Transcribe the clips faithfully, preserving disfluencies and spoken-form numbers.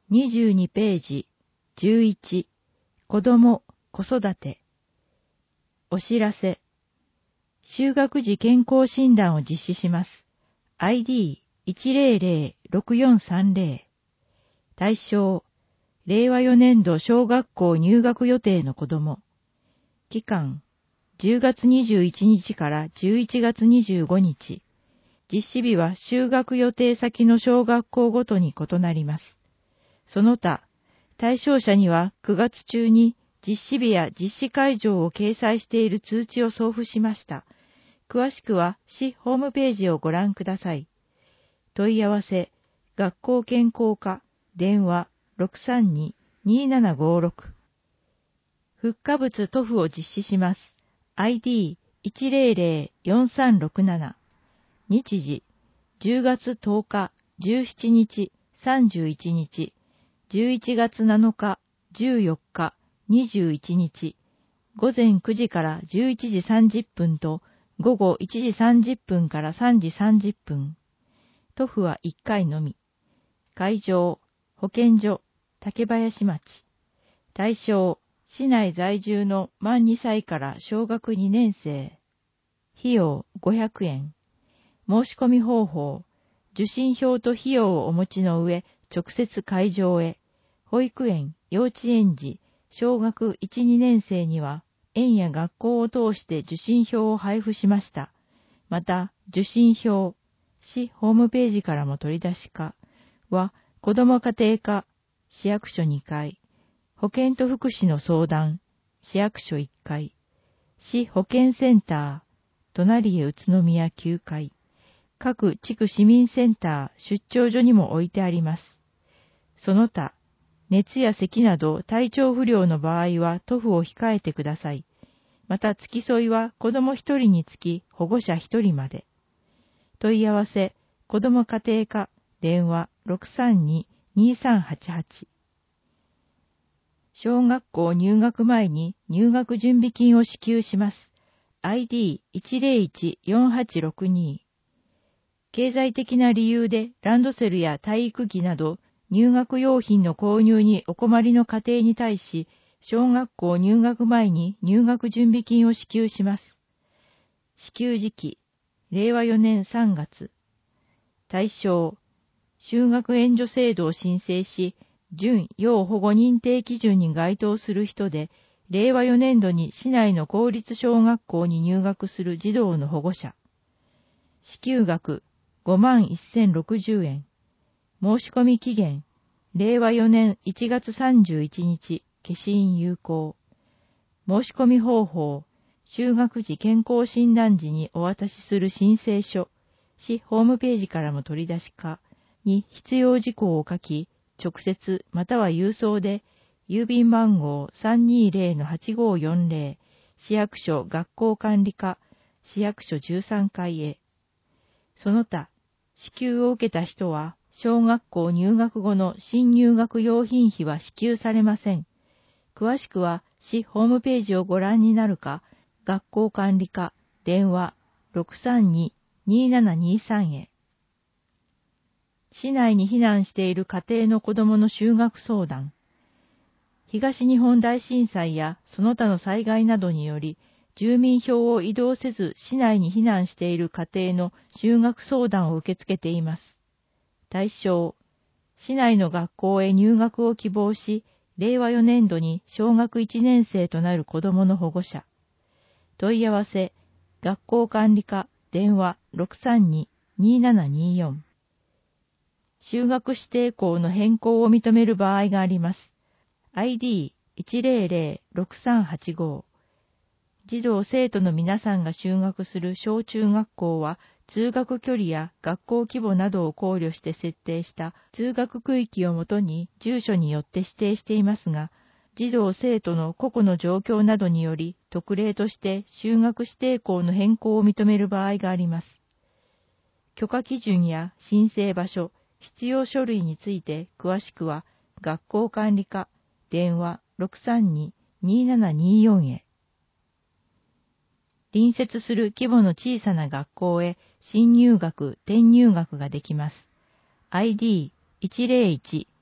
にじゅうにページ、じゅういち、子供、子育て。お知らせ。就学時健康診断を実施します。アイディーいちゼロゼロろくよんさんゼロ。対象、れいわよねんど小学校入学予定の子供。期間、じゅうがつにじゅういちにちからじゅういちがつにじゅうごにち。実施日は就学予定先の小学校ごとに異なります。その他、対象者にはくがつ中に実施日や実施会場を掲載している通知を送付しました。詳しくは市ホームページをご覧ください。問い合わせ、学校健康課、電話 ろくさんに にーななごろく。復課物塗布を実施します。アイディーいちゼロゼロよんさんろくなな。日時、じゅうがつとおか、じゅうしちにち、さんじゅういちにち、じゅういちがつなのか、じゅうよっか、にじゅういちにち、ごぜんくじからじゅういちじさんじゅっぷんとごごいちじさんじゅっぷんからさんじさんじゅっぷん。塗布はいっかいのみ。会場、保健所、竹林町。対象、市内在住の満にさいから小学にねんせい。費用ごひゃくえん。申し込み方法、受診票と費用をお持ちの上、直接会場へ。保育園、幼稚園児、小学いち、にねんせいには、園や学校を通して受診票を配布しました。また、受診票、市ホームページからも取り出し可は、子ども家庭課、市役所にかい、保健と福祉の相談、市役所いっかい、市保健センター、隣へ宇都宮きゅうかい、各地区市民センター、出張所にも置いてあります。その他、熱や咳など体調不良の場合は塗布を控えてください。また付き添いは子供ひとりにつき保護者ひとりまで。問い合わせ、子ども家庭課、電話 ろくさんに にーさんはちはち。小学校入学前に入学準備金を支給します。アイディーいちゼロいちよんはちろくに。経済的な理由でランドセルや体育着など入学用品の購入にお困りの家庭に対し、小学校入学前に入学準備金を支給します。支給時期、れいわよねんさんがつ。対象、就学援助制度を申請し、準要保護認定基準に該当する人で、れいわよねんどに市内の公立小学校に入学する児童の保護者。支給額、ごまんせんろくじゅうえん。申し込み期限、れいわよねんいちがつさんじゅういちにち、消印有効。申し込み方法、就学時健康診断時にお渡しする申請書、市ホームページからも取り出し可に必要事項を書き、直接または郵送で、郵便番号 さんにゼロのはちごよんゼロ、市役所学校管理課、市役所じゅうさんかいへ。その他、支給を受けた人は、小学校入学後の新入学用品費は支給されません。詳しくは、市ホームページをご覧になるか、学校管理課、電話 ろくさんに にーななにーさん へ。市内に避難している家庭の子どもの就学相談。東日本大震災やその他の災害などにより、住民票を移動せず市内に避難している家庭の就学相談を受け付けています。対象、市内の学校へ入学を希望し、れいわよねんどに小学いちねんせいとなる子どもの保護者。問い合わせ、学校管理課、電話 ろくさんに にーななにーよん。就学指定校の変更を認める場合があります。アイディーいちゼロゼロろくさんはちご。児童生徒の皆さんが就学する小中学校は、通学距離や学校規模などを考慮して設定した通学区域をもとに住所によって指定していますが、児童生徒の個々の状況などにより特例として就学指定校の変更を認める場合があります。許可基準や申請場所、必要書類について詳しくは学校管理課、電話 ろくさんに にーななにーよん へ。隣接する規模の小さな学校へ新入学、転入学ができます。アイディーいちゼロいち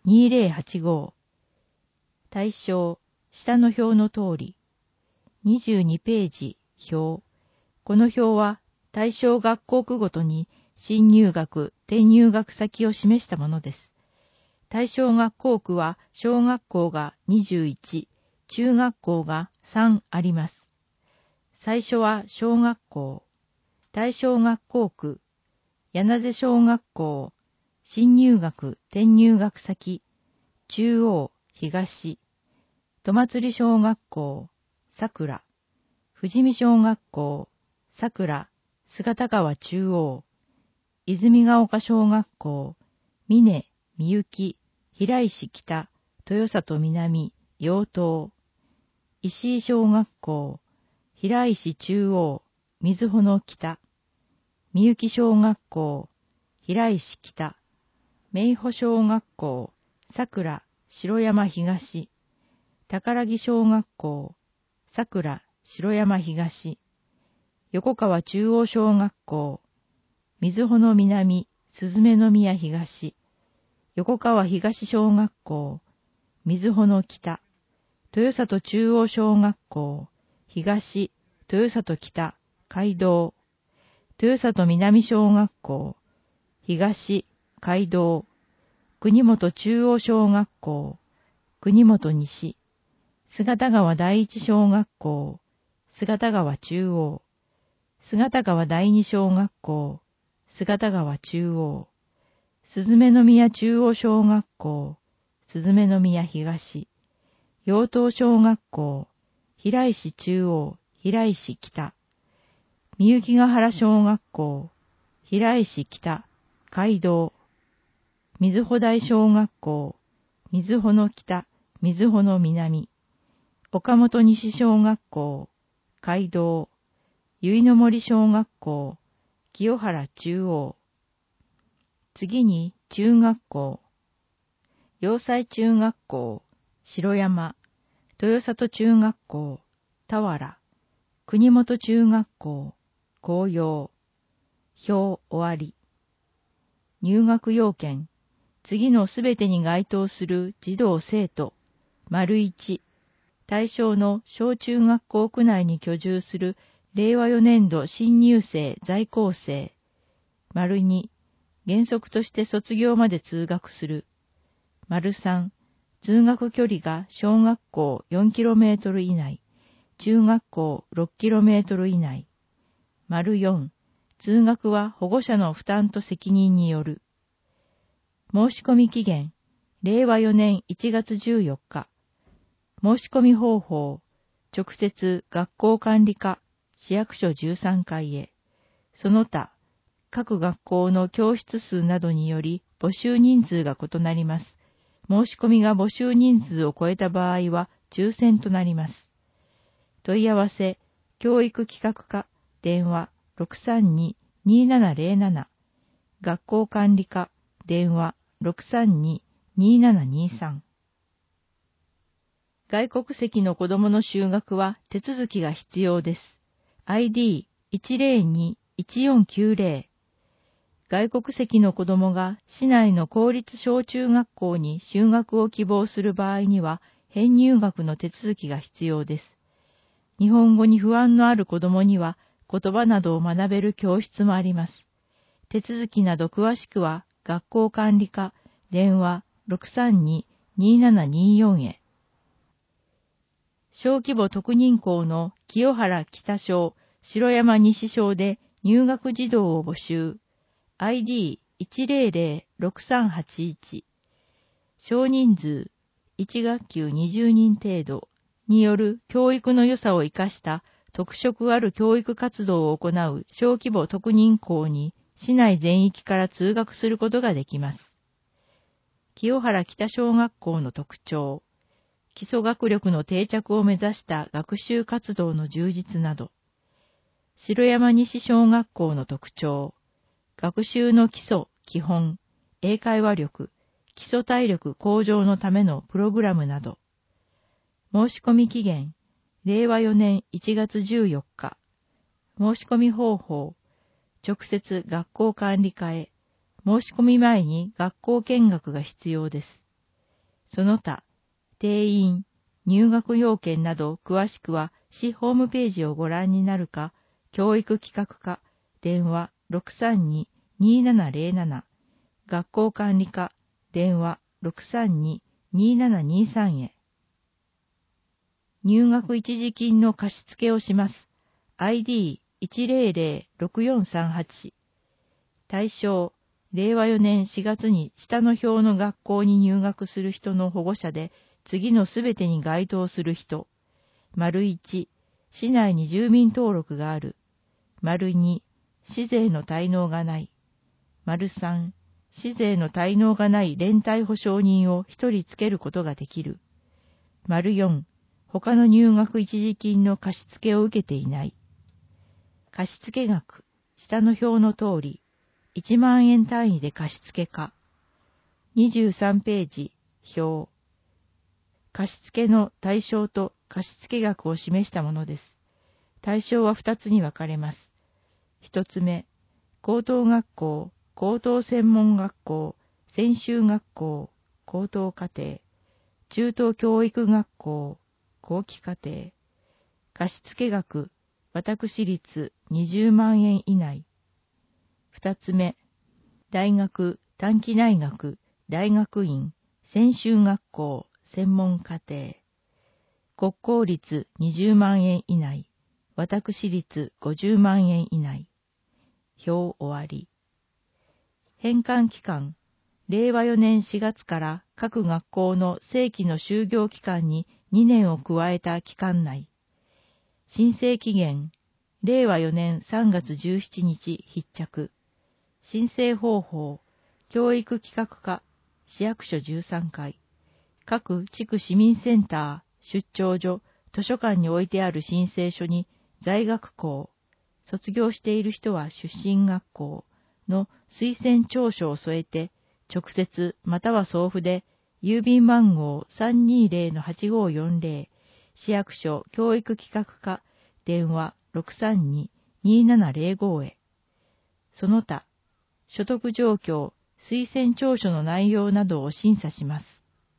にせんはちじゅうご。対象、下の表の通り。にじゅうにページ、表。この表は対象学校区ごとに新入学、転入学先を示したものです。対象学校区は小学校がにじゅういち、中学校がさんあります。最初は小学校。対象学校区、柳瀬小学校、新入学、転入学先、中央、東、戸祭小学校、桜、富士見小学校、桜、姿川中央、泉ヶ丘小学校、峰、みゆき、平石北、豊里南、陽東、石井小学校、平石中央、瑞穂の北、みゆき小学校、平石北、明穂小学校、桜、城山東、宝木小学校、桜、城山東、横川中央小学校、瑞穂の南、鈴目の宮東、横川東小学校、瑞穂の北、豊里中央小学校、東、豊里北、街道、豊里南小学校、東、街道、国本中央小学校、国本西、姿川第一小学校、姿川中央、姿川第二小学校、姿川中央、鈴目の宮中央小学校、鈴目の宮東、陽東小学校、平石中央、平石北、みゆきヶ原小学校、平石北、街道、瑞穂台小学校、瑞穂の北、瑞穂の南、岡本西小学校、街道、結の森小学校、清原中央。次に中学校、洋西中学校、城山、豊里中学校、田原、国本中学校、紅葉。表終わり。入学要件。次のすべてに該当する児童生徒。丸一。対象の小中学校区内に居住するれいわよねんど新入生在校生。丸二。原則として卒業まで通学する。丸三。通学距離が小学校 よんキロメートル 以内、中学校 ろっキロメートル 以内。丸四。通学は保護者の負担と責任による。申し込み期限、れいわよねんいちがつじゅうよっか。申し込み方法、直接学校管理課、市役所じゅうさんかいへ。その他、各学校の教室数などにより募集人数が異なります。申し込みが募集人数を超えた場合は抽選となります。問い合わせ、教育企画課、電話 ろくさんに にーななぜろなな、学校管理課、電話 ろくさんに にーななにーさん。外国籍の子供の就学は手続きが必要です。アイディーいちぜろに いちよんきゅうぜろ。外国籍の子供が市内の公立小中学校に就学を希望する場合には、編入学の手続きが必要です。日本語に不安のある子供には、言葉などを学べる教室もあります。手続きなど詳しくは、学校管理課、電話 ろくさんに にーななにーよん へ。小規模特認校の清原北小、城山西小で入学児童を募集。アイディーいちぜろぜろ ろくさんはちいち。少人数いち学級にじゅうにん程度による教育の良さを生かした特色ある教育活動を行う小規模特認校に市内全域から通学することができます。清原北小学校の特徴。基礎学力の定着を目指した学習活動の充実など。城山西小学校の特徴。学習の基礎、基本、英会話力、基礎体力向上のためのプログラムなど。申し込み期限、れいわよねんいちがつじゅうよっか。申し込み方法、直接学校管理課へ。申し込み前に学校見学が必要です。 その他、定員、入学要件など詳しくは市ホームページをご覧になるか、教育企画課、電話 ろくさんに にーななゼロなな、学校管理課、電話 ろくさんに にーななにーさん へ。入学一時金の貸付をします。アイディーいちゼロゼロろくよんさんはち。対象、れいわよねんしがつに下の表の学校に入学する人の保護者で、次のすべてに該当する人。丸いち、市内に住民登録がある。丸に、市税の滞納がない。丸さん、市税の滞納がない連帯保証人をひとりつけることができる。丸よん、他の入学一時金の貸付を受けていない。貸付額、下の表の通り、いちまんえん単位で貸付か。にじゅうさんページ、表。貸付の対象と貸付額を示したものです。対象はふたつに分かれます。ひとつめ、高等学校、高等専門学校、専修学校、高等課程、中等教育学校、後期課程。貸付額、私立にじゅうまんえん以内。二つ目、大学、短期大学、大学院、専修学校、専門課程。国公立にじゅうまんえん以内。私立ごじゅうまんえん以内。表終わり。返還期間、れいわよねんしがつから各学校の正規の就業期間ににねんを加えた期間内。申請期限、れいわよねんさんがつじゅうしちにち必着。申請方法、教育企画課、市役所じゅうさんかい。各地区市民センター、出張所、図書館に置いてある申請書に在学校、卒業している人は出身学校の推薦調書を添えて、直接または送付で、郵便番号 さんにーぜろのはちごーよんぜろ、市役所教育企画課、電話 ろくさんに にーななゼロご へ。その他、所得状況、推薦調書の内容などを審査します。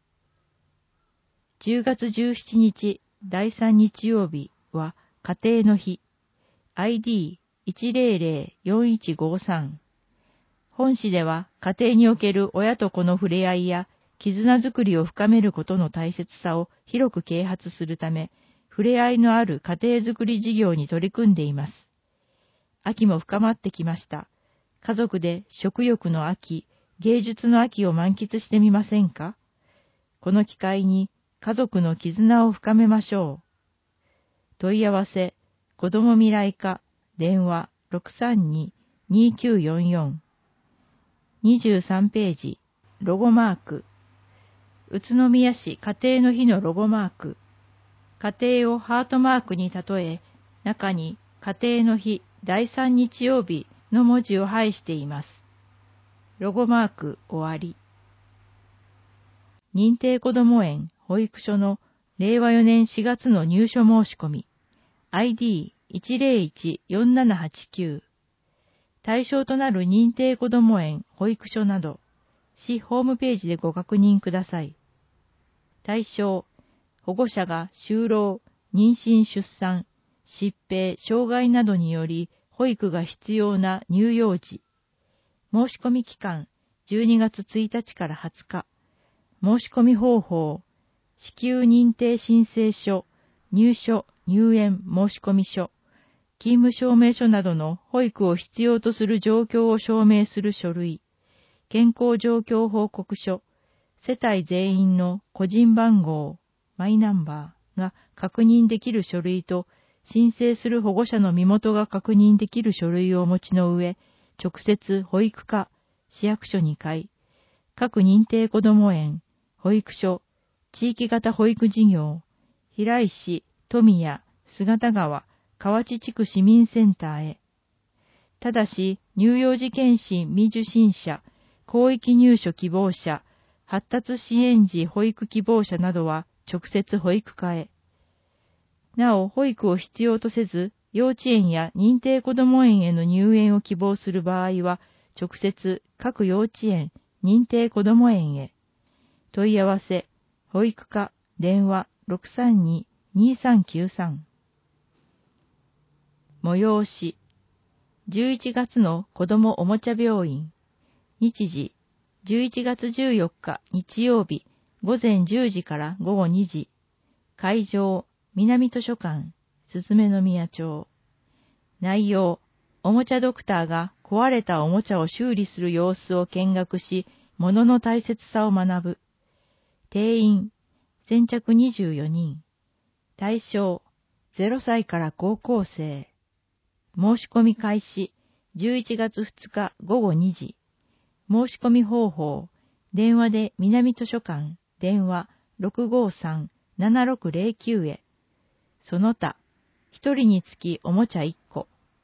じゅうがつじゅうしちにち、だいさん日曜日は家庭の日。アイディーいちゼロゼロよんいちごさん。本市では家庭における親と子の触れ合いや絆づくりを深めることの大切さを広く啓発するため、触れ合いのある家庭づくり事業に取り組んでいます。秋も深まってきました。家族で食欲の秋、芸術の秋を満喫してみませんか？この機会に家族の絆を深めましょう。問い合わせ、子ども未来課、電話 ろくさんに にーきゅうよんよん。にじゅうさんページ、ロゴマーク。宇都宮市家庭の日のロゴマーク。家庭をハートマークに例え、中に家庭の日だいさん日曜日の文字を配しています。ロゴマーク終わり。認定こども園保育所のれいわよねんしがつの入所申し込み。アイディーいちゼロいちよんななはちきゅう。対象となる認定こども園保育所など、市ホームページでご確認ください。対象、保護者が就労、妊娠出産、疾病、障害などにより保育が必要な乳幼児。申し込み期間、じゅうにがつついたちからはつか。申し込み方法、支給認定申請書、入所、入園申し込み書、勤務証明書などの保育を必要とする状況を証明する書類、健康状況報告書、世帯全員の個人番号、マイナンバーが確認できる書類と、申請する保護者の身元が確認できる書類をお持ちの上、直接保育課、市役所に会、各認定こども園、保育所、地域型保育事業、平石、富谷、姿川、河内地区市民センターへ。ただし、乳幼児検診未受診者、広域入所希望者、発達支援児保育希望者などは直接保育課へ。なお、保育を必要とせず、幼稚園や認定こども園への入園を希望する場合は、直接各幼稚園、認定こども園へ。問い合わせ、 保育課電話 ろくさんに にさんきゅうさん。催しじゅういちがつの子どもおもちゃ病院。日時じゅういちがつじゅうよっか日曜日午前じゅうじから午後にじ。会場南図書館すずめの宮町。内容おもちゃドクターが壊れたおもちゃを修理する様子を見学し、物の大切さを学ぶ。定員先着にじゅうよにん。対象ゼロさいから高校生。申し込み開始じゅういちがつふつか午後にじ。申し込み方法電話で南図書館電話 ろくごさん ななろくぜろきゅう へ。その他ひとりにつきおもちゃいっこ。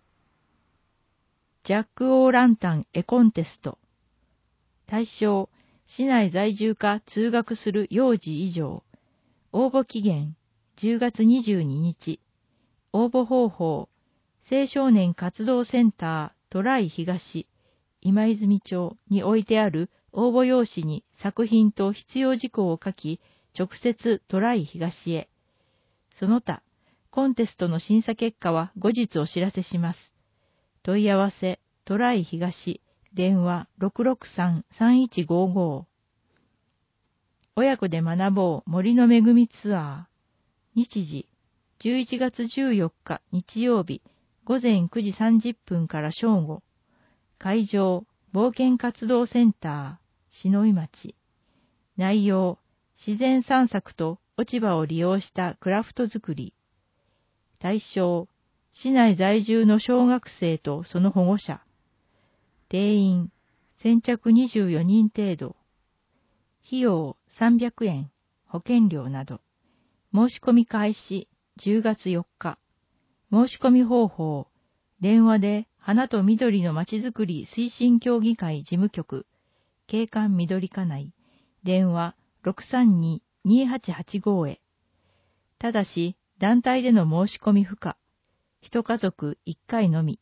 ジャック・オー・ランタン絵コンテスト。対象市内在住か通学する幼児以上。応募期限じゅうがつにじゅうににち。応募方法青少年活動センタートライ東今泉町に置いてある応募用紙に作品と必要事項を書き、直接トライ東へ。その他、コンテストの審査結果は後日お知らせします。問い合わせトライ東電話 ろくろくさん さんいちごご。親子で学ぼう森の恵みツアー。日時じゅういちがつじゅうよっか日曜日午前くじさんじゅっぷんから正午。会場冒険活動センター篠井町。内容自然散策と落ち葉を利用したクラフト作り。対象市内在住の小学生とその保護者。定員先着にじゅうよにん程度。費用さんびゃくえん、保険料など。申し込み開始じゅうがつよっか。申し込み方法電話で花と緑のまちづくり推進協議会事務局景観緑課内電話 ろくさんに にはちはちご へ。ただし団体での申し込み不可。一家族いっかいのみ。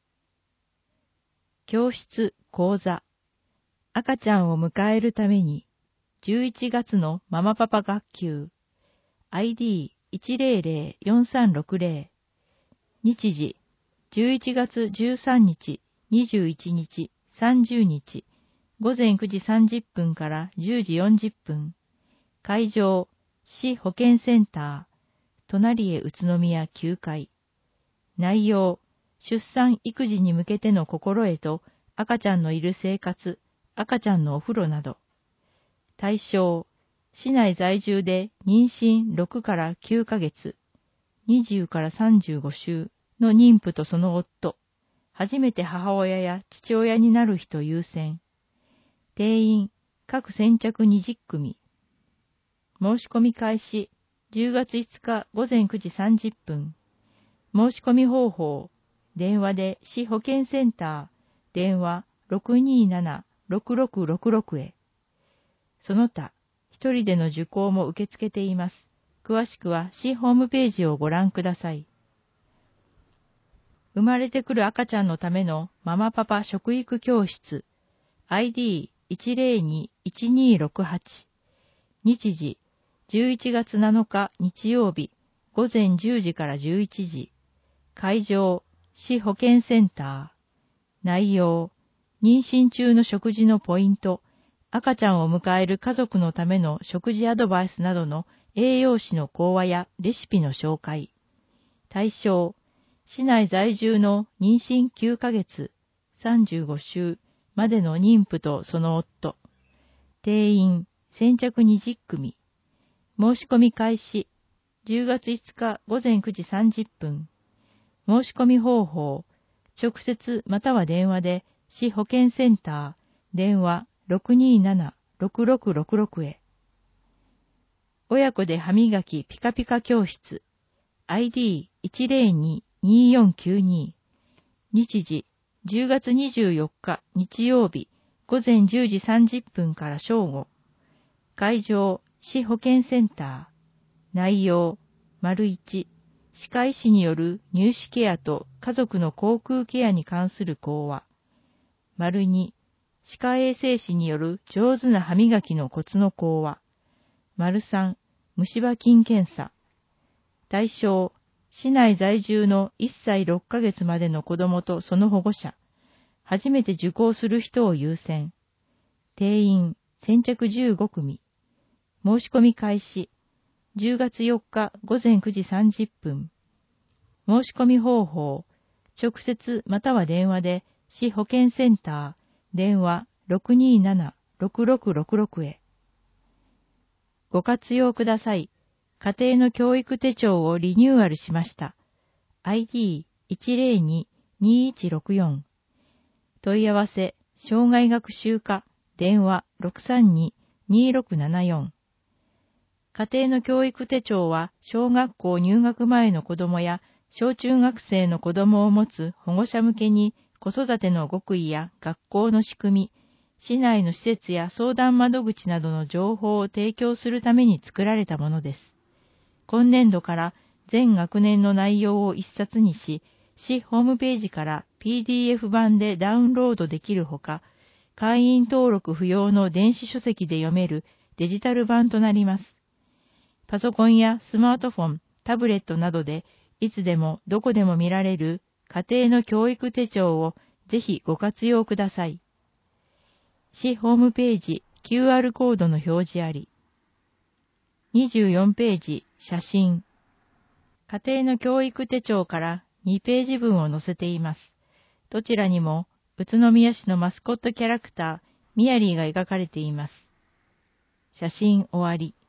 教室講座赤ちゃんを迎えるためにじゅういちがつのママパパ学級 アイディーいちぜろぜろよんさんろくぜろ。日時じゅういちがつじゅうさんにち、にじゅういちにち、さんじゅうにち、午前くじさんじゅっぷんからじゅうじよんじゅっぷん。会場、市保健センター、隣へ宇都宮きゅうかい。内容、出産育児に向けての心得と、赤ちゃんのいる生活、赤ちゃんのお風呂など。対象、市内在住で妊娠ろくからきゅうかげつ、にじゅうからさんじゅうごしゅう、の妊婦とその夫、初めて母親や父親になる人優先。定員、各先着にじゅっくみ。申し込み開始、じゅうがついつか午前くじさんじゅっぷん。申し込み方法、電話で市保健センター、電話 ろくにーなな ろくろくろくろく へ。その他、一人での受講も受け付けています。詳しくは市ホームページをご覧ください。生まれてくる赤ちゃんのためのママパパ食育教室 アイディーいちぜろに いちにろくはち。日時じゅういちがつなのか日曜日午前じゅうじからじゅういちじ。会場市保健センター。内容妊娠中の食事のポイント、赤ちゃんを迎える家族のための食事アドバイスなどの栄養士の講話やレシピの紹介。対象市内在住の妊娠きゅうかげつ、さんじゅうごしゅうまでの妊婦とその夫。定員、先着にじゅっくみ。申し込み開始、じゅうがついつか午前くじさんじゅっぷん。申し込み方法、直接または電話で市保健センター、電話 ろくにーなな ろくろくろくろく へ。親子で歯磨きピカピカ教室 アイディーいちぜろに によんきゅうに。日時じゅうがつにじゅうよっか日曜日午前じゅうじさんじゅっぷんから正午。会場市保健センター。内容丸いち、歯科医師による乳歯ケアと家族の口腔ケアに関する講話。丸に、歯科衛生士による上手な歯磨きのコツの講話。 さん、虫歯菌検査。対象、市内在住のいっさいろっかげつまでの子供とその保護者。初めて受講する人を優先。定員、先着じゅうごくみ。申し込み開始。じゅうがつよっかごぜんくじさんじゅっぷん。申し込み方法。直接または電話で、市保健センター、電話 ろくにーななろくろくろくろく へ。ご活用ください。家庭の教育手帳をリニューアルしました。アイディーいちぜろにーにーいちろくよん。問い合わせ、障害学習課、電話 ろくさんにーにーろくななよん。家庭の教育手帳は、小学校入学前の子供や小中学生の子供を持つ保護者向けに、子育ての極意や学校の仕組み、市内の施設や相談窓口などの情報を提供するために作られたものです。今年度から全学年の内容を一冊にし、市ホームページから ピーディーエフ 版でダウンロードできるほか、会員登録不要の電子書籍で読めるデジタル版となります。パソコンやスマートフォン、タブレットなどでいつでもどこでも見られる家庭の教育手帳をぜひご活用ください。市ホームページ キューアール コードの表示あり。にじゅうよんページ写真。家庭の教育手帳からにページ分を載せています。どちらにも宇都宮市のマスコットキャラクターミヤリーが描かれています。写真終わり。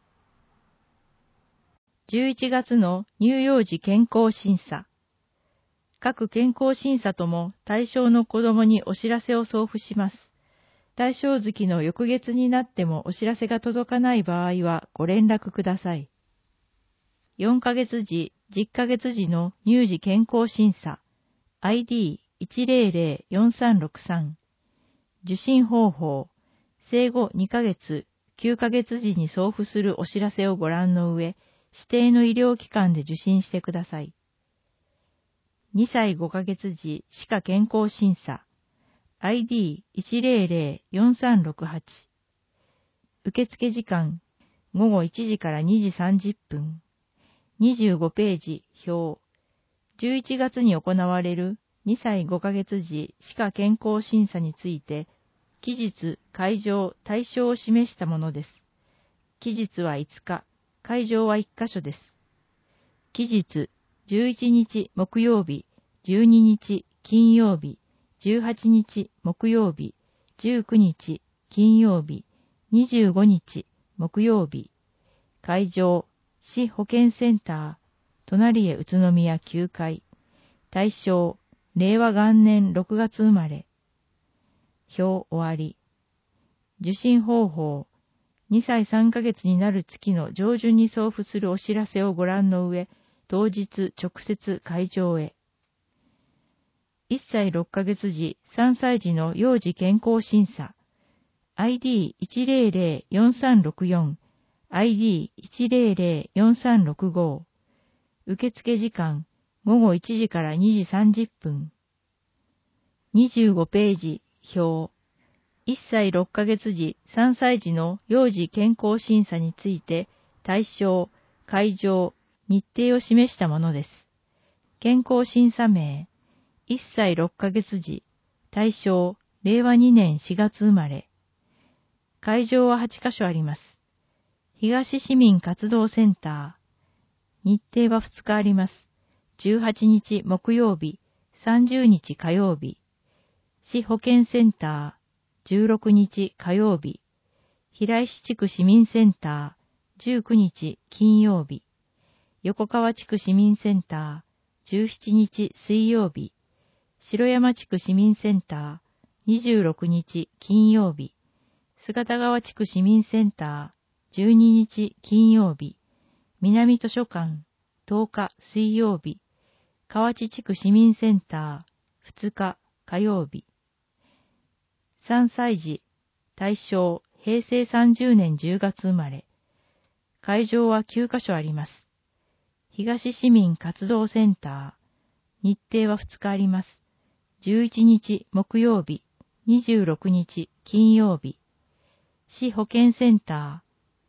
じゅういちがつの乳幼児健康審査。各健康審査とも対象の子どもにお知らせを送付します。対象月の翌月になってもお知らせが届かない場合はご連絡ください。よんかげつじ、じゅっかげつじの乳児健康審査 アイディーいちぜろぜろよんさんろくさん 受診方法生後にかげつ、きゅうかげつじに送付するお知らせをご覧の上、指定の医療機関で受診してください。にさいごかげつじ歯科健康審査 アイディーいちぜろぜろよんさんろくはち 受付時間ごごいちじからにじさんじゅっぷんにじゅうごページ表じゅういちがつに行われるにさいごかげつじ歯科健康審査について期日、会場、対象を示したものです。期日はいつか、会場はいっかしょです。期日じゅういちにち木曜日、じゅうににち金曜日、じゅうはちにち木曜日、じゅうくにち金曜日、にじゅうごにち木曜日。会場、市保健センター、隣へ宇都宮きゅうかい。対象、れいわがんねんろくがつ生まれ。表終わり。受診方法、にさいさんかげつになる月の上旬に送付するお知らせをご覧の上、当日直接会場へ。いっさいろっかげつじ、さんさいじの幼児健康審査 アイディーいちぜろぜろよんさんろくよん アイディーいちぜろぜろよんさんろくご 受付時間ごごいちじからにじさんじゅっぷんにじゅうごページ表いっさいろっかげつじ、さんさいじの幼児健康審査について対象、会場、日程を示したものです。健康審査名いっさいろっかげつじ、対象、れいわにねんしがつ生まれ。会場ははちかしょあります。東市民活動センター。日程はふつかあります。じゅうはちにち木曜日、さんじゅうにち火曜日。市保健センター、じゅうろくにち火曜日。平石地区市民センター、じゅうくにち金曜日。横川地区市民センター、じゅうしちにち水曜日。城山地区市民センター、にじゅうろくにち金曜日。姿川地区市民センター、じゅうににち金曜日。南図書館、とおか水曜日。河内地区市民センター、ふつか火曜日。さんさいじ、対象、へいせいさんじゅうねんじゅうがつ生まれ。会場はきゅうかしょあります。東市民活動センター。日程はふつかあります。じゅういちにち木曜日、にじゅうろくにち金曜日。市保健センタ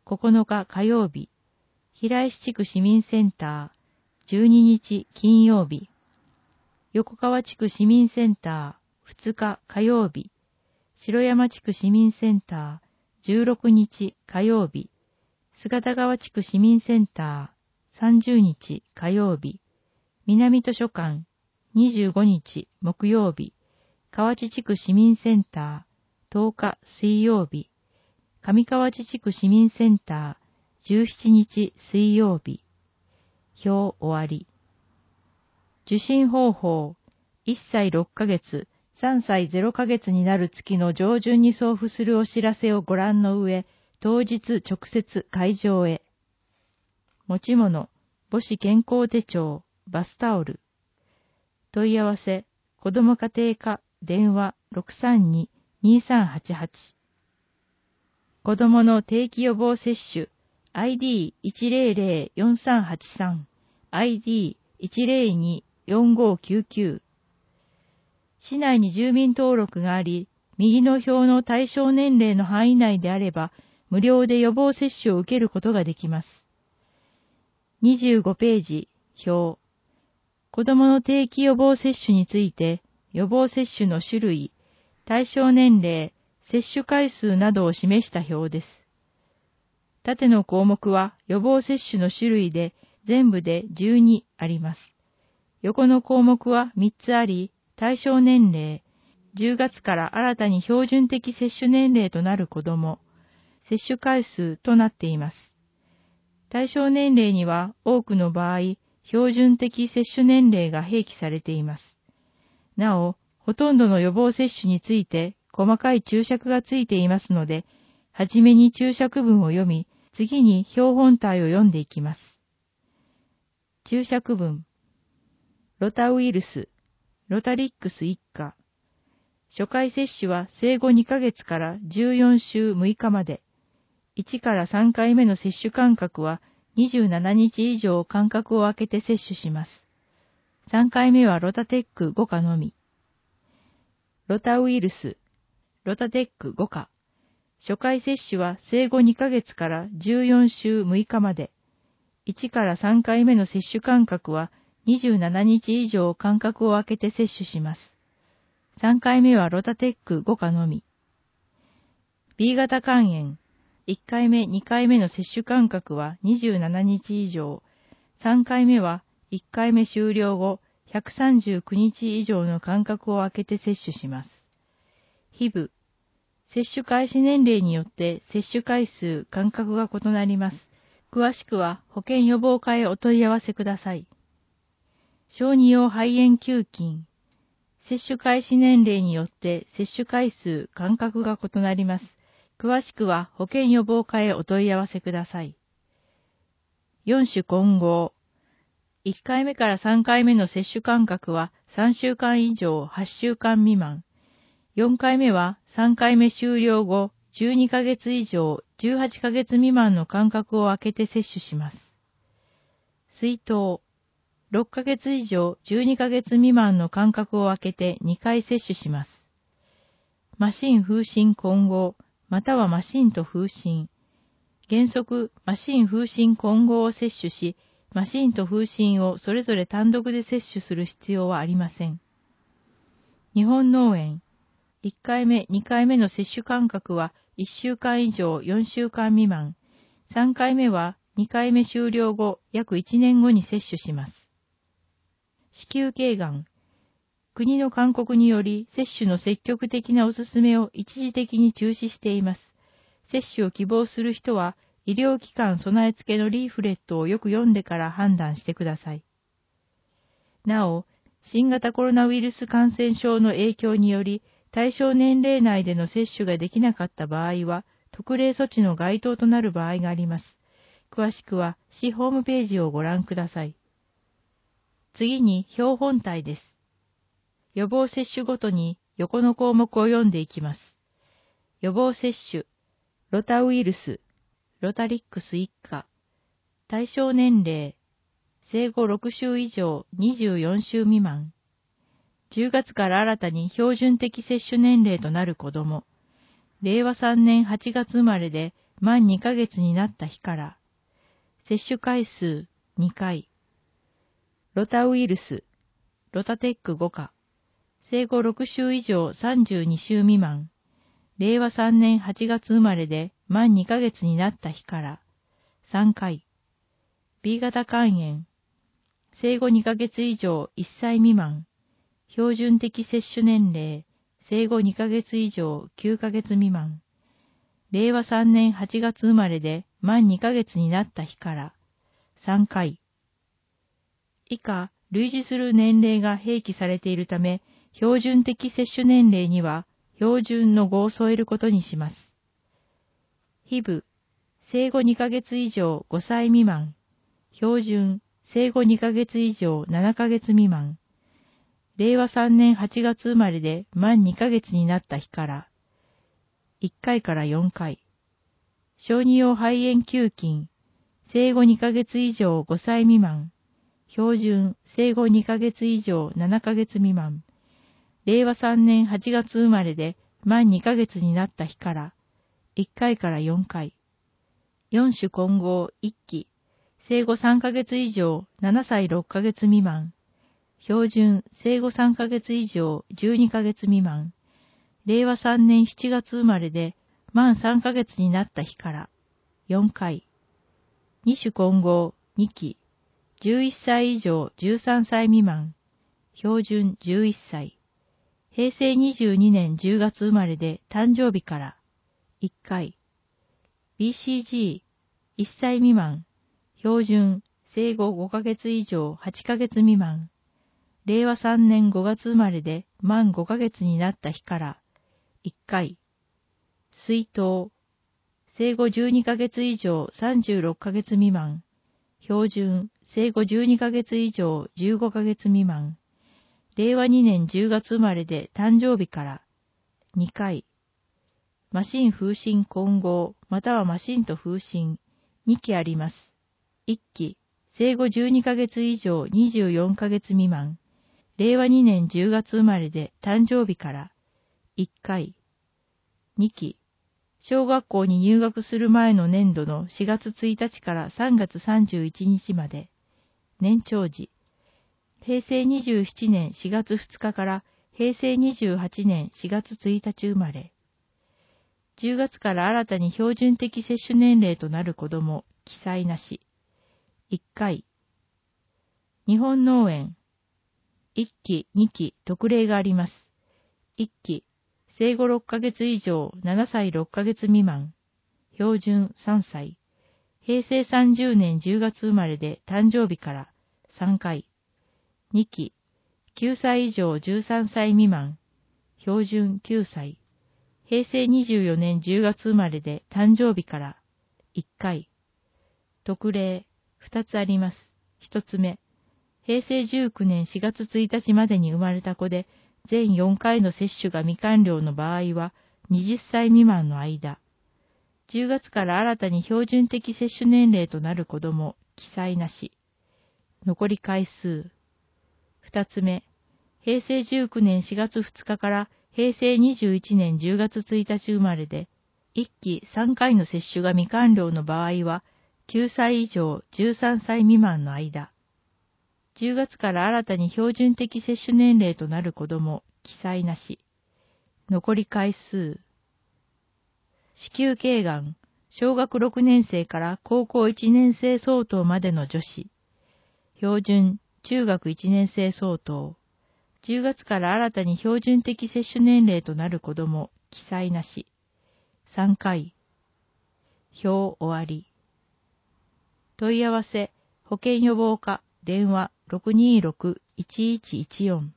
ここのか火曜日、平石地区市民センター、じゅうににち金曜日、横川地区市民センター、ふつか火曜日、城山地区市民センター、じゅうろくにち火曜日、姿川地区市民センター、さんじゅうにち火曜日、南図書館、にじゅうごにち木曜日、河内地区市民センター、とおか水曜日、上河内地区市民センター、じゅうしちにち水曜日。表終わり。受信方法、いっさいろっかげつ、さんさいぜろかげつになる月の上旬に送付するお知らせをご覧の上、当日直接会場へ。持ち物、母子健康手帳、バスタオル。問い合わせ、子ども家庭課、電話 ろくさんに にさんはちはち。子どもの定期予防接種、アイディーいちぜろぜろよんさんはちさん、アイディーいちぜろによんごきゅうきゅう。市内に住民登録があり、右の表の対象年齢の範囲内であれば、無料で予防接種を受けることができます。にじゅうごページ、表。子どもの定期予防接種について、予防接種の種類、対象年齢、接種回数などを示した表です。縦の項目は予防接種の種類で全部でじゅうにあります。横の項目はみっつあり、対象年齢、じゅうがつから新たに標準的接種年齢となる子ども、接種回数となっています。対象年齢には多くの場合、標準的接種年齢が併記されています。なお、ほとんどの予防接種について細かい注釈がついていますので、はじめに注釈文を読み、次に表本体を読んでいきます。注釈文。ロタウイルス、ロタリックス一家。初回接種は生後にかげつからじゅうよんしゅうむいかまで。いちからさんかいめの接種間隔はにじゅうしちにち以上間隔を空けて接種します。さんかいめはロタテックごかのみ。ロタウイルス、ロタテックごか。初回接種は生後にかげつからじゅうよんしゅうむいかまで。いちからさんかいめの接種間隔はにじゅうしちにち以上間隔を空けて接種します。さんかいめはロタテックごかのみ。B 型肝炎。いっかいめ、にかいめの接種間隔はにじゅうしちにち以上。さんかいめはいっかいめ終了後ひゃくさんじゅうくにち以上の間隔を空けて接種します。ヒブ。接種開始年齢によって接種回数、間隔が異なります。詳しくは保健予防課へお問い合わせください。小児用肺炎球菌。接種開始年齢によって接種回数、間隔が異なります。詳しくは保健予防課へお問い合わせください。よん種混合。いっかいめからさんかいめの接種間隔はさんしゅうかん以上はちしゅうかん未満。よんかいめはさんかいめ終了後じゅうにかげつ以上じゅうはちかげつ未満の間隔を空けて接種します。水筒。ろっかげつ以上じゅうにかげつ未満の間隔を空けてにかい接種します。マシン風疹混合、またはマシンと風疹。原則、マシン風疹混合を接種し、マシンと風疹をそれぞれ単独で接種する必要はありません。日本脳炎。いっかいめ、にかいめの接種間隔はいっしゅうかん以上よんしゅうかん未満。さんかいめはにかいめ終了後約いちねんごに接種します。子宮頸がん。国の勧告により接種の積極的なお勧めを一時的に中止しています。接種を希望する人は医療機関備え付けのリーフレットをよく読んでから判断してください。なお、新型コロナウイルス感染症の影響により対象年齢内での接種ができなかった場合は特例措置の該当となる場合があります。詳しくは市ホームページをご覧ください。次に表本体です。予防接種ごとに横の項目を読んでいきます。予防接種、ロタウイルス、ロタリックス一家、対象年齢、生後ろくしゅう以上にじゅうよんしゅう未満、じゅうがつから新たに標準的接種年齢となる子ども、れいわさんねんはちがつ生まれで満にかげつになった日から、接種回数にかい、ロタウイルス、ロタテックごか、生後ろく週以上さんじゅうに週未満、れいわさんねんはちがつ生まれで満にかげつになった日からさんかい、B 型肝炎、生後にかげつ以上いっさい未満、標準的接種年齢、生後にかげつ以上きゅうかげつ未満、れいわさんねんはちがつ生まれで満にかげつになった日からさんかい。以下、類似する年齢が併記されているため、標準的接種年齢には標準のごを添えることにします。ヒブ、生後にかげつ以上ごさい未満、標準、生後にかげつ以上ななかげつ未満、れいわさんねんはちがつ生まれで満にかげつになった日からいっかいからよんかい。小児用肺炎球菌、生後にかげつ以上ごさい未満、標準、生後にかげつ以上ななかげつ未満、れいわさんねんはちがつ生まれで満にかげつになった日からいっかいからよんかい。よん種混合いっき、生後さんかげつ以上ななさいろっかげつ未満、標準、生後さんかげつ以上じゅうにかげつ未満、れいわさんねんしちがつ生まれで満さんかげつになった日からよんかい。に種混合にき、じゅういっさい以上じゅうさんさい未満、標準じゅういっさい、へいせいにじゅうにねんじゅうがつ生まれで誕生日からいっかい。ビーシージー、いっさい未満、標準、生後ごかげつ以上はちかげつ未満、れいわさんねんごがつ生まれで満ごかげつになった日からいっかい。水痘、生後じゅうにかげつ以上さんじゅうろっかげつ未満、標準、生後じゅうにかげつ以上じゅうごかげつ未満、れいわにねんじゅうがつ生まれで誕生日からにかい。マシン風疹混合またはマシンと風疹にきあります。いっき、生後じゅうにかげつ以上にじゅうよんかげつ未満、れいわにねんじゅうがつ生まれで誕生日からいっかい。にき、小学校に入学する前の年度のしがつついたちからさんがつさんじゅういちにちまで、年長時、へいせいにじゅうななねんしがつふつかからへいせいにじゅうはちねんしがつついたち生まれ、じゅうがつから新たに標準的接種年齢となる子ども、記載なし、いっかい。日本脳炎、いっき、にき、特例があります。いっき、生後ろっかげつ以上ななさいろっかげつ未満、標準さんさい、へいせいさんじゅうねんじゅうがつ生まれで誕生日からさんかい。にき、きゅうさい以上じゅうさんさい未満、標準きゅうさい、へいせいにじゅうよねんじゅうがつ生まれで誕生日からいっかい。特例ふたつあります。ひとつめ、へいせいじゅうきゅうねんしがつついたちまでに生まれた子で、全よんかいの接種が未完了の場合は、はたち未満の間。じゅうがつから新たに標準的接種年齢となる子ども、記載なし。残り回数。ふたつめ、へいせいじゅうきゅうねんしがつふつかからへいせいにじゅういちねんじゅうがつついたち生まれで、いっきさんかいの接種が未完了の場合は、きゅうさい以上じゅうさんさい未満の間。じゅうがつから新たに標準的接種年齢となる子ども、記載なし。残り回数。子宮頸がん、小学ろくねんせいから高校いちねんせい相当までの女子。標準、中学いちねんせい相当。じゅうがつから新たに標準的接種年齢となる子ども、記載なし。さんかい。表終わり。問い合わせ、保健予防課、電話 ろくにーろくいちいちいちよん。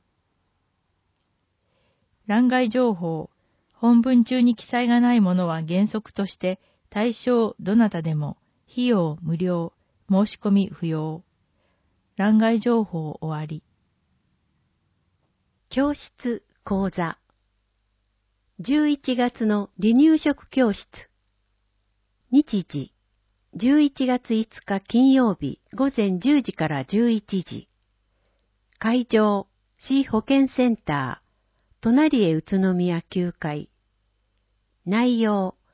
欄外情報、本文中に記載がないものは原則として対象どなたでも費用無料、申し込み不要。欄外情報終わり。 教室講座じゅういちがつの離乳食教室日時じゅういちがついつか金曜日午前じゅうじからじゅういちじ会場市保健センター隣へ宇都宮きゅうかい内容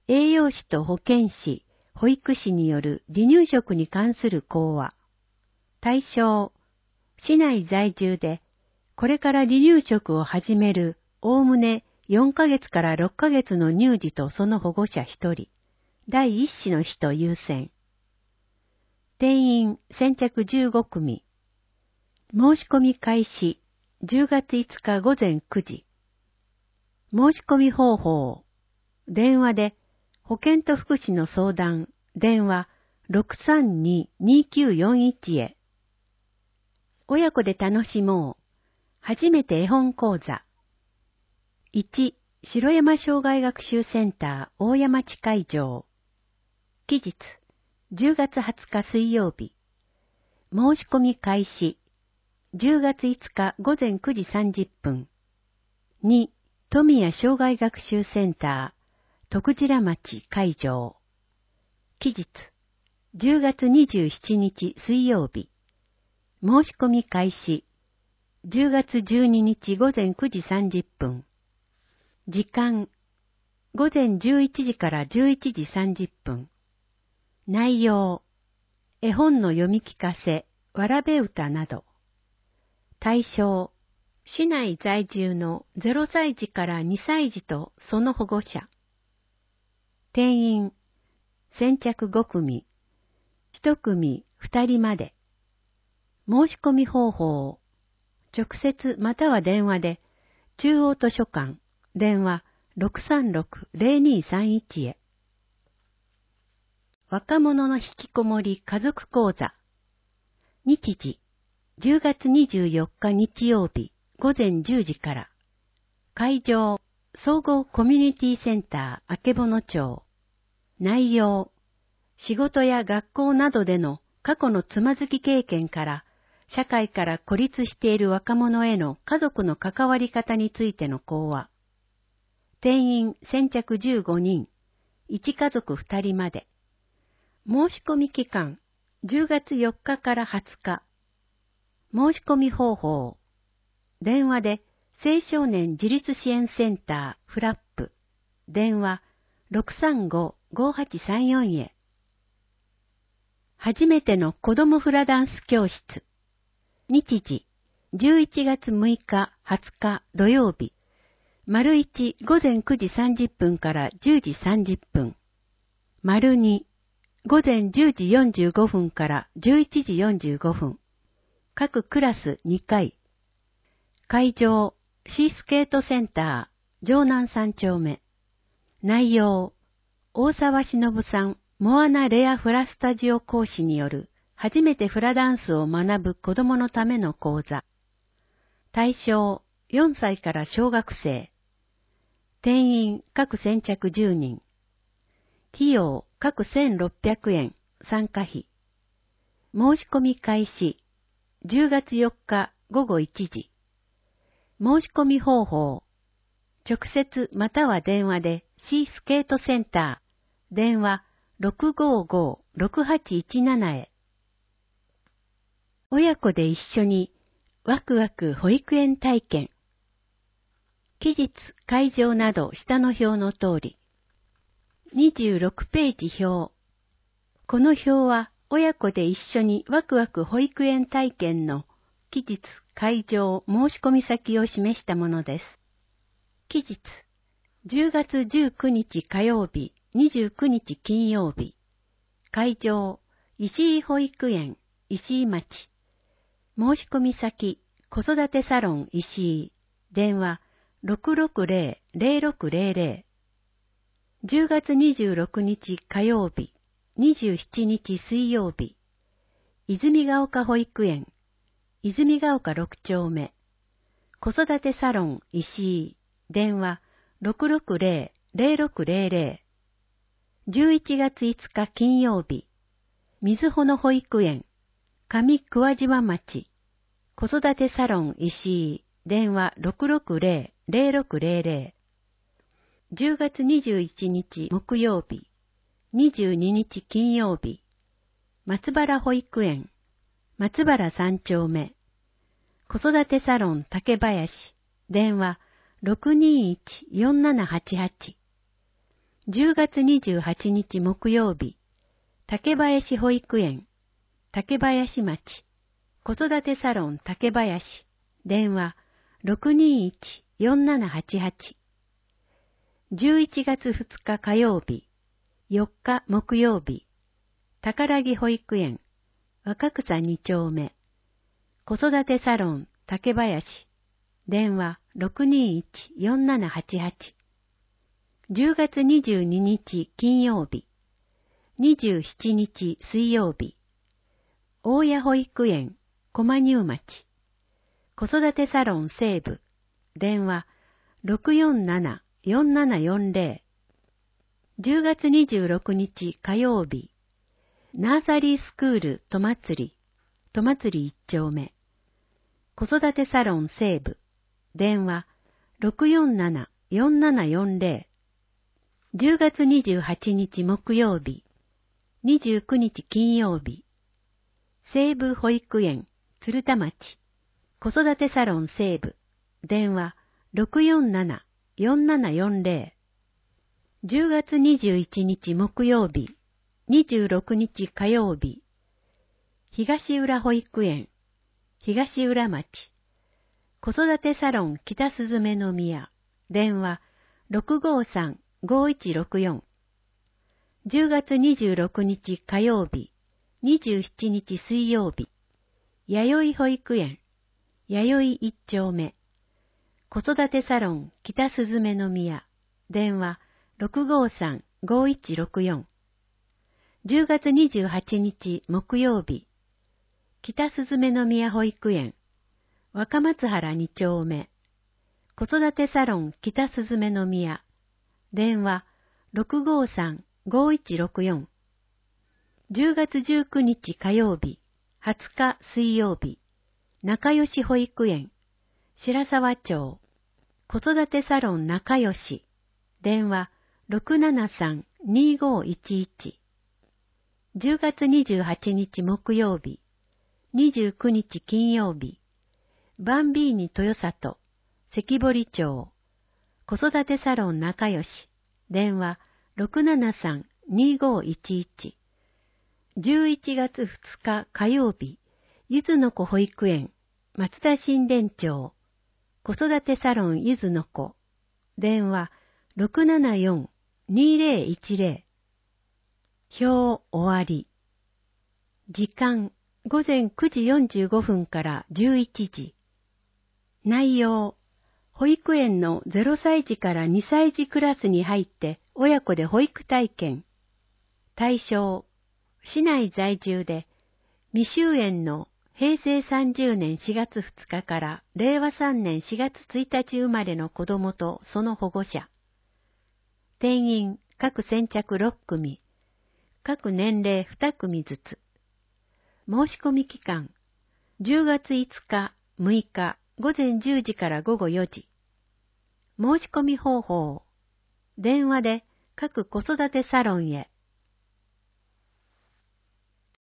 栄養士と保健師、保育士による離乳食に関する講話。対象、市内在住で、これから離乳食を始める、おおむねよんかげつからろっかげつの乳児とその保護者ひとり、第一子の人優先。定員先着じゅうごくみ。申し込み開始じゅうがついつかごぜんくじ。申し込み方法。電話で保健と福祉の相談、電話 ろくさんに にきゅうよんいち へ。親子で楽しもう。初めて絵本講座。いち、城山障害学習センター大山地会場。期日、じゅうがつはつか水曜日。申し込み開始。じゅうがついつかごぜんくじさんじゅっぷん。に、富谷障害学習センター徳白町会場。期日、じゅうがつにじゅうしちにち水曜日。申し込み開始。じゅうがつじゅうににちごぜんくじさんじゅっぷん。時間、ごぜんじゅういちじからじゅういちじさんじゅっぷん。内容、絵本の読み聞かせ、わらべ歌など。対象、市内在住のゼロさいじからにさいじとその保護者。定員、先着ごくみ。いちくみふたりまで。申し込み方法、直接または電話で、中央図書館、電話 ろくさんろく ぜろにさんいち へ。若者の引きこもり家族講座。日時、じゅうがつにじゅうよっか日曜日ごぜんじゅうじから。会場、総合コミュニティセンターあけぼの町。内容、仕事や学校などでの過去のつまずき経験から、社会から孤立している若者への家族の関わり方についての講話。定員先着じゅうごにん、いちかぞくふたりまで。申し込み期間、じゅうがつよっかからはつか。申し込み方法。電話で青少年自立支援センターフラップ。電話 ろくさんご ごはちさんよん へ。初めての子供フラダンス教室。日時、じゅういちがつむいかはつか土曜日。丸いちごぜんくじさんじゅっぷんからじゅうじさんじゅっぷん。丸にごぜんじゅうじよんじゅうごふんからじゅういちじよんじゅうごふん。各クラスにかい。会場、シースケートセンター、城南三丁目。内容、大沢しのぶさん、モアナレアフラスタジオ講師による、初めてフラダンスを学ぶ子供のための講座。対象、よんさいから小学生。定員、各先着じゅうにん。費用、各せんろっぴゃくえん、参加費。申し込み開始。じゅうがつよっかごごいちじ。申し込み方法。直接または電話でシースケートセンター、電話 ろくごご ろくはちいちなな へ。親子で一緒にワクワク保育園体験。期日、会場など下の表の通り。にじゅうろくページ表。この表は親子で一緒にワクワク保育園体験の期日、会場、申し込み先を示したものです。期日、じゅうがつじゅうくにち火曜日、にじゅうくにち金曜日。会場、石井保育園、石井町。申し込み先、子育てサロン石井。電話、ろくろくぜろ ぜろろくぜろぜろ。じゅうがつにじゅうろくにち火曜日、にじゅうしちにち水曜日。泉ヶ丘保育園、泉ヶ丘ろくちょうめ。子育てサロン石井。電話、ろくろくぜろ ぜろろくぜろぜろ。じゅういちがついつか金曜日。水穂の保育園、上桑島町。子育てサロン石井。電話ろくろくぜろ ぜろろくぜろぜろ。じゅうがつにじゅういちにち木曜日。にじゅうににち金曜日。松原保育園、松原三丁目。子育てサロン竹林。電話ろくにいち よんななはちはち。 じゅうがつにじゅうはちにち木曜日、竹林保育園、竹林町、子育てサロン竹林、電話 ろくにいち よんななはちはち。じゅういちがつふつか火曜日、よっか木曜日、宝木保育園、若草に丁目、子育てサロン竹林、電話 ろくにいち よんななはちはち。じゅうがつにじゅうににち金曜日、にじゅうしちにち水曜日、大谷保育園、駒入町、子育てサロン西部、電話 ろくよんなな よんななよんぜろ。じゅうがつにじゅうろくにち火曜日、ナーサリースクール戸祭、戸祭一丁目、子育てサロン西部、電話 ろくよんなな よんななよんぜろ。じゅうがつにじゅうはちにち木曜日、にじゅうくにち金曜日、西部保育園、鶴田町、子育てサロン西部、電話 ろくよんなな よんななよんぜろ。じゅうがつにじゅういちにち木曜日、にじゅうろくにち火曜日、東浦保育園、東浦町、子育てサロン北すずめの宮、電話 ろくごさん ごいちろくよん。じゅうがつにじゅうろくにち火曜日、にじゅうしちにち水曜日、弥生保育園、弥生一丁目、子育てサロン北すずめの宮、電話 ろくごさん ごいちろくよん。じゅうがつにじゅうはちにち木曜日、北すずめの宮保育園、若松原に丁目、子育てサロン北すずめの宮、電話 ろくごさん ごいちろくよん。じゅうがつじゅうくにち火曜日、はつか水曜日、仲良し保育園、白沢町、子育てサロン仲良し、電話 ろくななさん にごいちいち。じゅうがつにじゅうはちにち木曜日、にじゅうくにち金曜日、バンビーニ豊里、関堀町、子育てサロン仲良し、電話 ろくななさん にごいちいち。じゅういちがつふつか火曜日、ゆずの子保育園、松田新田町、子育てサロンゆずの子、電話 ろくななよん にぜろいちぜろ。表終わり。時間ごぜんくじよんじゅうごふんからじゅういちじ。内容、保育園のゼロさいじからにさいじクラスに入って親子で保育体験。対象、市内在住で未就園のへいせいさんじゅうねんしがつふつかかられいわさんねんしがつついたち生まれの子供とその保護者。定員各先着ろっくみ、各年齢にくみずつ。申し込み期間、じゅうがついつか、むいか、ごぜんじゅうじからごごよじ。申し込み方法、電話で各子育てサロンへ